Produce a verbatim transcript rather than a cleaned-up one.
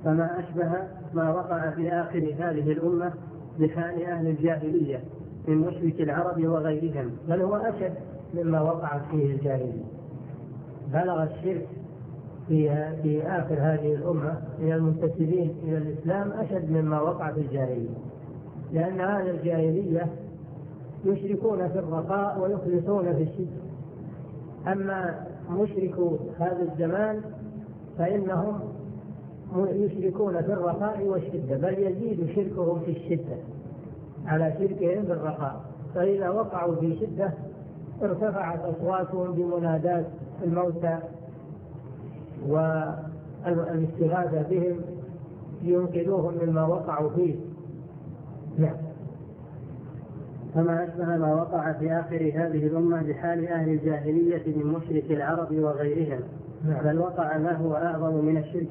فما أشبه ما وقع في آخر هذه الأمة بحال أهل الجاهلية من مشرك العرب وغيرهم، بل هو أشد مما وقعت فيه الجاهلية. بلغ الشرك في في آخر هذه الأمة من المنتسبين إلى الإسلام أشد مما وقع في الجاهلية، لأن أهل الجاهلية يشركون في الرخاء ويخلصون في الشدة، أما مشركو هذا الزمان فإنهم يشركون في الرخاء والشدة، بل يزيد شركهم في الشدة على شركهم في الرخاء. فإذا وقعوا في شدة ارتفعت أصواتهم بمنادات الموتى والاستغاثة بهم لينقذوهم مما وقعوا فيه. نعم. فما أشبه ما وقع في آخر هذه الأمة بحال أهل الجاهلية من مشرك العرب وغيرهم، بل وقع ما هو أعظم من الشرك